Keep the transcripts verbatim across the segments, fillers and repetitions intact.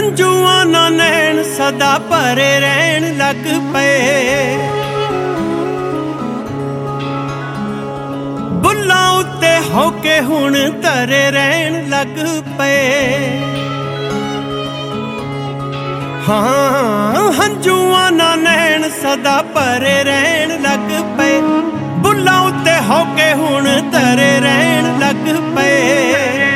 ਹੰਝੂਆਂ ਨਾ ਨੈਣ ਸਦਾ ਭਰੇ ਰਹਿਣ ਲੱਗ ਪਏ। ਬੁੱਲਾਂ ਉੱਤੇ ਹੋ ਕੇ ਹੁਣ ਧਰੇ ਰਹਿਣ ਲੱਗ ਪਏ। ਹਾਂ ਹੰਝੂਆਂ ਨਾ ਨੈਣ ਸਦਾ ਭਰੇ ਰਹਿਣ ਲੱਗ ਪਏ। ਬੁੱਲਾਂ ਉੱਤੇ ਹੋ ਕੇ ਹੁਣ ਧਰੇ ਰਹਿਣ ਲੱਗ ਪਏ।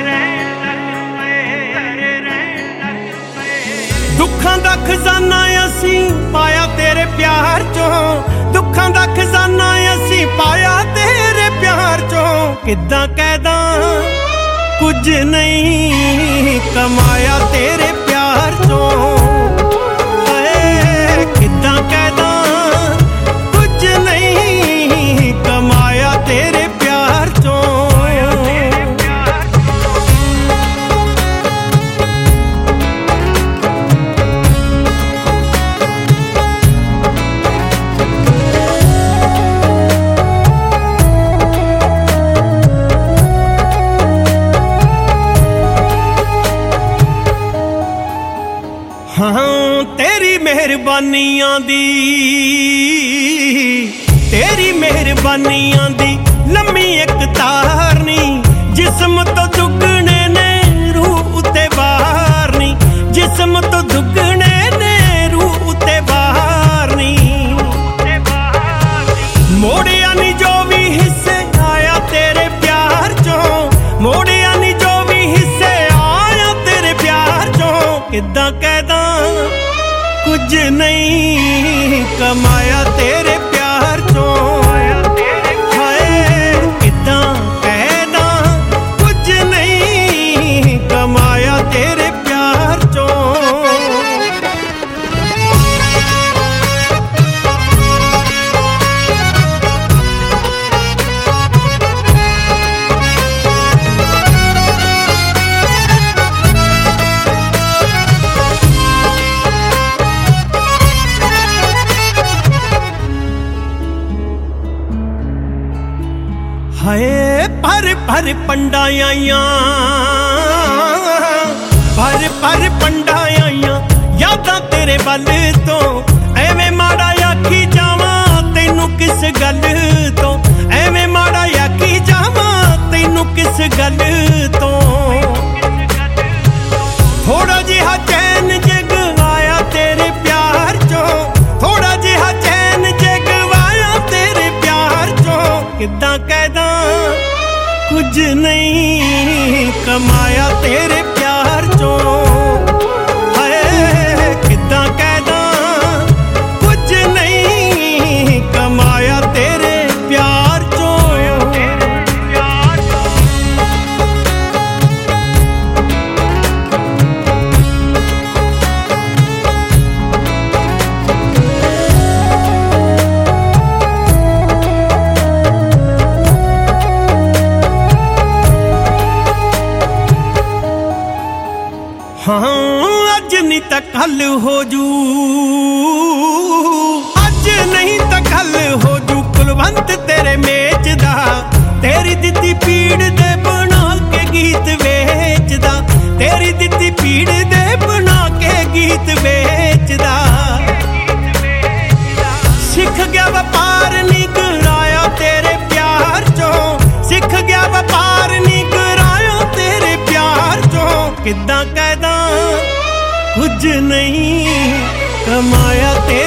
ਦੁੱਖਾਂ ਦਾ ਖਜ਼ਾਨਾ ਅਸੀਂ ਪਾਇਆ ਤੇਰੇ ਪਿਆਰ ਚੋਂ। ਦੁੱਖਾਂ ਦਾ ਖਜ਼ਾਨਾ ਅਸੀਂ ਪਾਇਆ ਤੇਰੇ ਪਿਆਰ ਚੋਂ। ਕਿੱਦਾਂ ਕਹਿਦਾਂ ਕੁਝ ਨਹੀਂ ਕਮਾਇਆ ਤੇਰੇ ਪਿਆਰ ਚੋਂ। ਹਾਏ ਕਿੱਦਾਂ ਕਹਿਦਾਂ ਕੁਝ ਨਹੀਂ ਕਮਾਇਆ ਤੇਰੇ ਪਿਆਰ ਚੋਂ। ਹਾਂ ਤੇਰੀ ਮਿਹਰਬਾਨੀਆਂ ਦੀ ਤੇਰੀ ਮਿਹਰਬਾਨੀਆਂ ਦੀ ਲੰਮੀ ਇੱਕ ਤਾਰ ਨੀ। ਜਿਸਮ ਤੋਂ ਦੁੱਗਣੇ ਨੇ ਰੂਹ ਉੱਤੇ ਬਾਹਰ ਨੀ। ਜਿਸਮ ਤੋਂ ਦੁੱਗਣੇ ਨੇ ਰੂਹ ਉੱਤੇ ਬਾਹਰ ਨੀ। ਮੋੜਿਆ ਨੀ ਜੋ ਵੀ ਹਿੱਸੇ ਆਇਆ ਤੇਰੇ ਪਿਆਰ ਚੋਂ। ਮੋੜਿਆ ਨੀ ਜੋ ਵੀ ਹਿੱਸੇ ਆਇਆ ਤੇਰੇ ਪਿਆਰ ਚੋਂ। ਕਿੱਦਾਂ ਕਹਿਦਾਂ ਕੁਝ ਨਹੀਂ ਕਮਾਇਆ ਤੇਰੇ ਪਿਆਰ ਚੋਂ। ਹਾਏ ਕਿੱਦਾਂ ਕਹਿਦਾਂ ਕੁਝ ਨਹੀਂ ਕਮਾਇਆ ਤੇਰੇ ਪਿਆਰ ਚੋਂ। ਹਾਏ ਭਰ ਭਰ ਪੰਡਾਂ ਆਈਆਂ ਭਰ ਭਰ ਪੰਡਾਂ ਆਈਆਂ ਯਾਦਾਂ ਤੇਰੇ ਵੱਲ ਤੋਂ। ਐਵੇਂ ਮਾੜਾ ਆਖੀ ਜਾਵਾਂ ਤੈਨੂੰ ਕਿਸ ਗੱਲ ਤੋਂ। ਐਵੇਂ ਮਾੜਾ ਆਖੀ ਜਾਵਾਂ ਤੈਨੂੰ ਕਿਸ ਗੱਲ ਤੋਂ। ਥੋੜਾ ਜਿਹਾ ਚੈਨ ਜਗ ਆਇਆ ਤੇਰੇ ਪਿਆਰ ਚੋਂ। ਥੋੜਾ ਜਿਹਾ ਚੈਨ ਜਗ ਆਇਆ ਤੇਰੇ ਪਿਆਰ ਚੋਂ। ਕਿੱਦਾਂ ਕਹਿਦਾਂ ਕੁਝ ਨਹੀਂ ਕਮਾਇਆ ਤੇਰੇ ਪਿਆਰ ਚੋਂ। ਹਾਏ ਕਿੱਦਾਂ ਕਹਿਦਾਂ ਕੁਝ ਨਹੀਂ ਕਮਾਇਆ ਤੇਰੇ ਪਿਆਰ ਚੋਂ। ਹਾਂ ਅੱਜ ਨਹੀਂ ਤਾਂ ਕੱਲ ਹੋ ਜੂ। ਅੱਜ ਨਹੀਂ ਤਾਂ ਕੱਲ ਹੋ ਜੂ ਕੁਲਵੰਤ ਤੇਰੇ ਮੇਚ ਦਾ। ਤੇਰੀ ਦਿੱਤੀ ਪੀੜ ਦੇ ਬਣਾ ਕੇ ਗੀਤ ਵੇਚਦਾ। ਤੇਰੀ ਦਿੱਤੀ ਪੀੜ ਦੇ ਬਣਾ ਕੇ ਗੀਤ ਵੇਚਦਾ। ਸਿੱਖ ਗਿਆ ਵਪਾਰ ਨੀ ਕਰਾਇਆ ਤੇਰੇ ਪਿਆਰ ਚੋਂ। ਸਿੱਖ ਗਿਆ ਵਪਾਰ ਨੀ ਕਰਾਇਆ ਤੇਰੇ ਪਿਆਰ ਚੋਂ। ਕਿੱਦਾਂ ਕਹਿਦਾਂ ਕੁਝ ਨਹੀਂ ਕਮਾਇਆ ਤੇ